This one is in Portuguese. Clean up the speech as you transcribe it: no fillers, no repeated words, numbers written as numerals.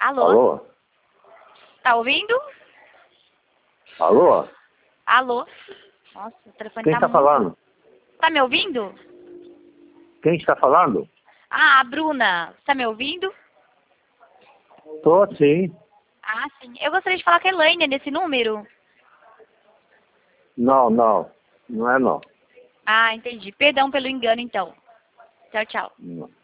Alô? Alô? Tá ouvindo? Alô? Alô? Nossa, o telefone Quem tá está muito... falando? Tá me ouvindo? Quem está falando? Ah, a Bruna. Tá me ouvindo? Tô sim. Ah, sim. Eu gostaria de falar com a Elaine nesse número. Não, não. Não é não. Ah, entendi. Perdão pelo engano, então. Tchau, tchau. Não.